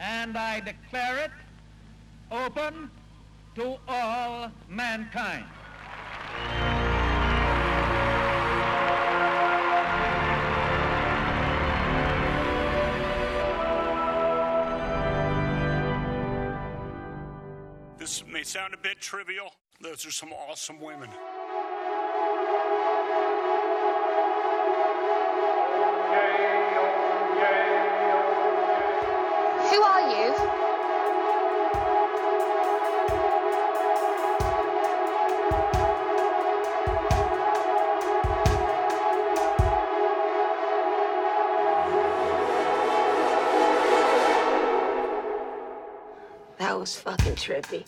and I declare it open to all mankind. This may sound a bit trivial. Those are some awesome women. Who are you? That was fucking trippy.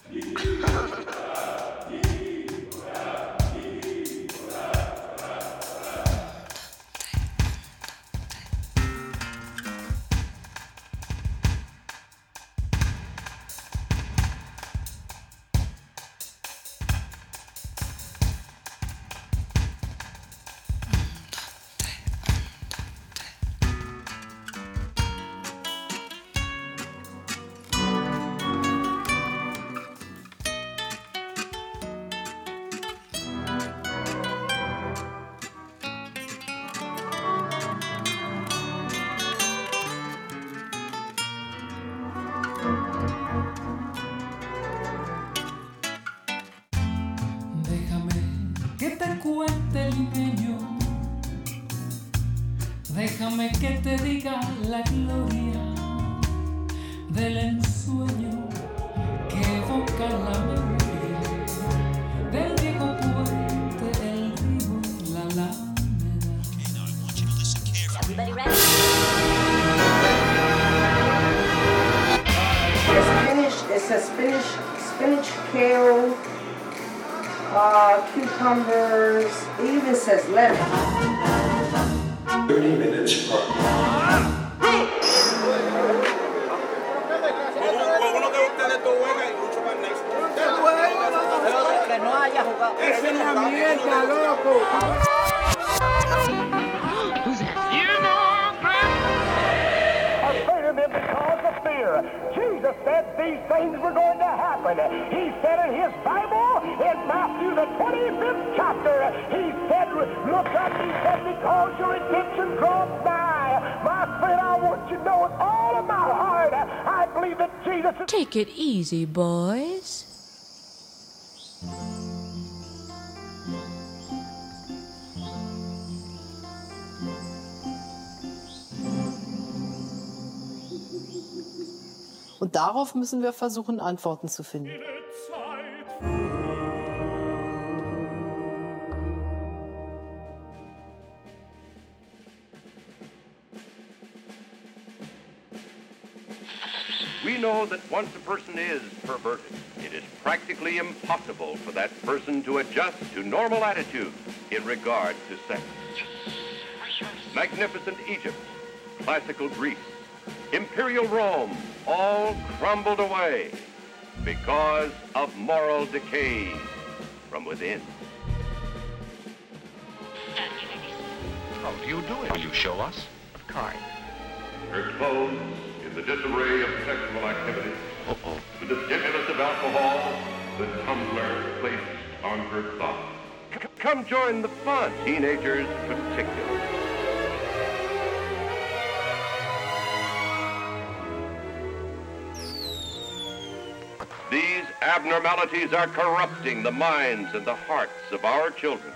Déjame que te diga la gloria del ensueño que evoca la memoria del viejo puente, el río, la alameda. Okay, now I want you to listen carefully. Everybody ready? It says spinach, kale, cucumbers. It even says lemon. 30 minutes from uno de ustedes tú juega y mucho más nice. Que no haya jugado. Esa es la mierda, loco. Who's that? You know, afraid of him because of fear. Jesus said these things were going to happen. He said in his Bible, in Matthew the 25th chapter, he said, look up, he said, because your redemption draws nigh. My friend, I want you to know with all of my heart, I believe that Jesus is... Take it easy, boys. Und darauf müssen wir versuchen, Antworten zu finden. We know that once a person is perverted, it is practically impossible for that person to adjust to normal attitudes in regard to sex. Magnificent Egypt, classical Greece, imperial Rome, all crumbled away because of moral decay from within. How do you do it? Will you show us? Of kind. Her clothes in the disarray of sexual activity. Uh-oh. With the stimulus of alcohol, the tumbler placed on her thought. Come join the fun, teenagers particularly. These abnormalities are corrupting the minds and the hearts of our children.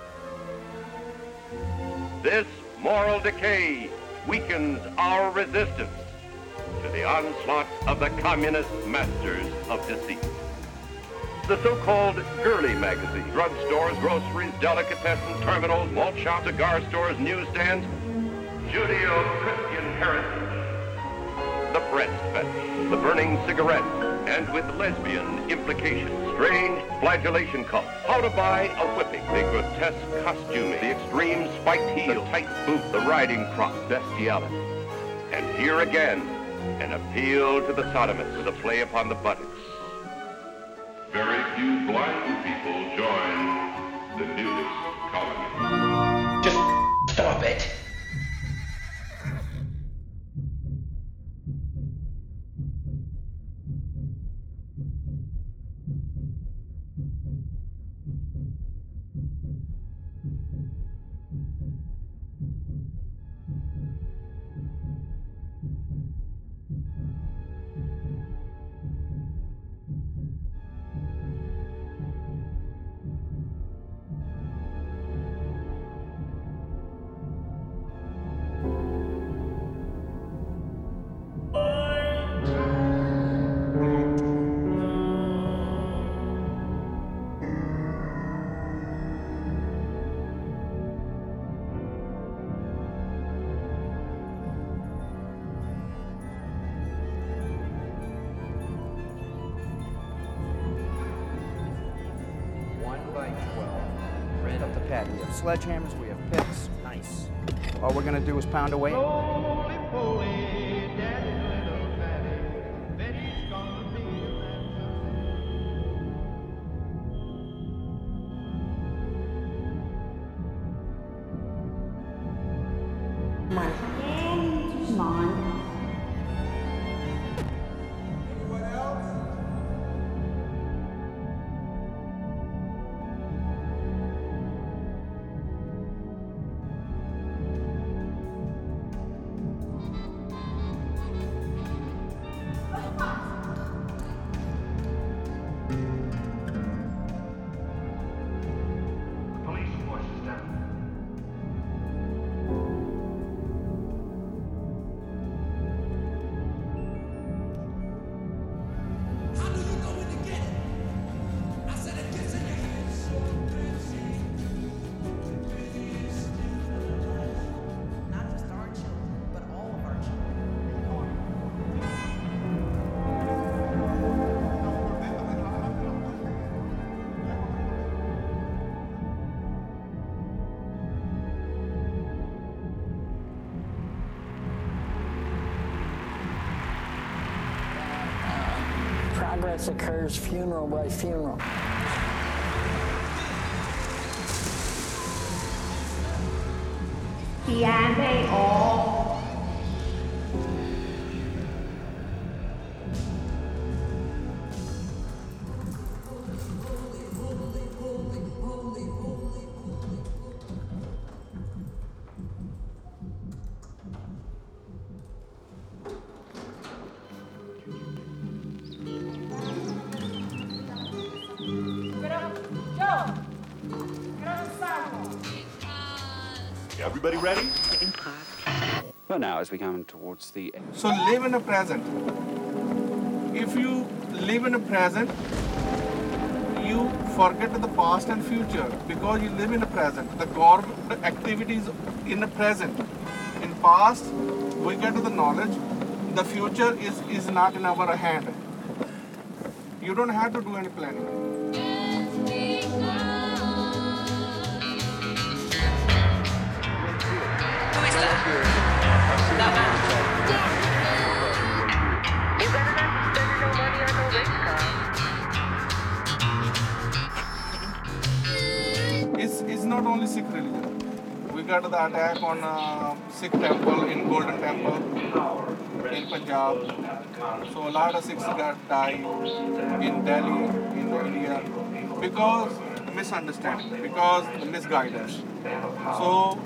This moral decay weakens our resistance to the onslaught of the communist masters of deceit. The so-called girly magazine, drugstores, groceries, delicatessen terminals, malt shops, cigar stores, newsstands, Judeo-Christian heritage, the breast fetish, the burning cigarette, and with lesbian implications, strange flagellation cults, how to buy a whipping, the grotesque costuming, the extreme spiked heel, the tight boot, the riding crop, bestiality. And here again, an appeal to the sodomists with a play upon the buttocks. Very few blind people join the nudist colony. Just stop it. We have sledgehammers, we have picks. Nice. All we're gonna do is pound away. Come on. Progress occurs funeral by funeral. Yeah, they all. Everybody ready? Well, now as we come towards the end. So live in the present. If you live in the present, you forget the past and future because you live in the present. The core activities in the present. In past, we get to the knowledge. The future is not in our hand. You don't have to do any planning. It's not only Sikh religion. We got the attack on Sikh temple in Golden Temple in Punjab. So a lot of Sikhs got died in Delhi, in India, because misunderstanding, because misguidance. So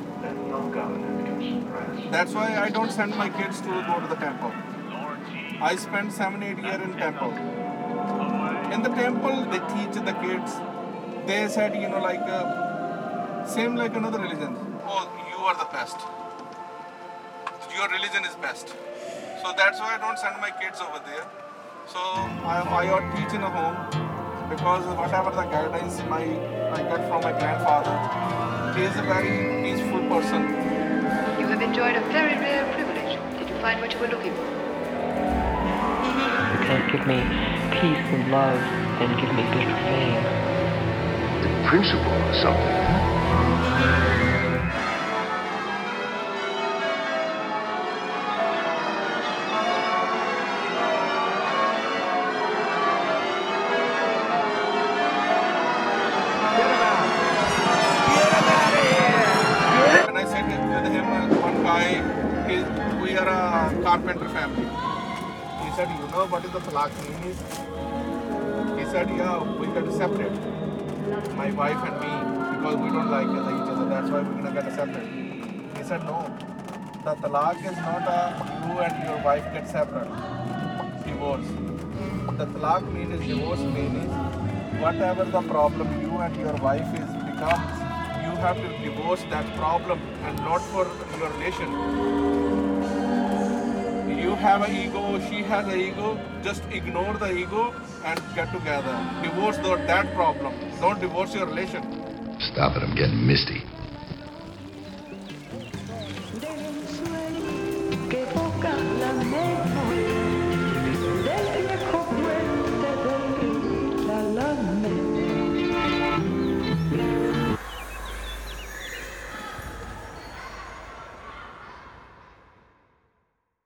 that's why I don't send my kids to go to the temple. I spent 7-8 years in temple. In the temple, they teach the kids. They said, same like another religion. Oh, you are the best. Your religion is best. So that's why I don't send my kids over there. So I ought teach in a home because whatever the guidelines I get from my grandfather, he is a very peaceful person. You have enjoyed a very rare privilege. Did you find what you were looking for? You can't give me peace and love and give me big fame. The principle of something. When I said with him, one guy, we are a carpenter family. He He said, you know what is the talaq mean is? He said, yeah, we got to separate. My wife and me, because we don't like each other, that's why we're gonna get separate. He said, no. The talaq is not you and your wife get separate. Divorce. The talaq mean is divorce mean is whatever the problem you and your wife is becomes, you have to divorce that problem and not for your relation. You have an ego, she has an ego, just ignore the ego and get together. Divorce that problem. Don't divorce your relation. Stop it, I'm getting misty. Que toca la mente.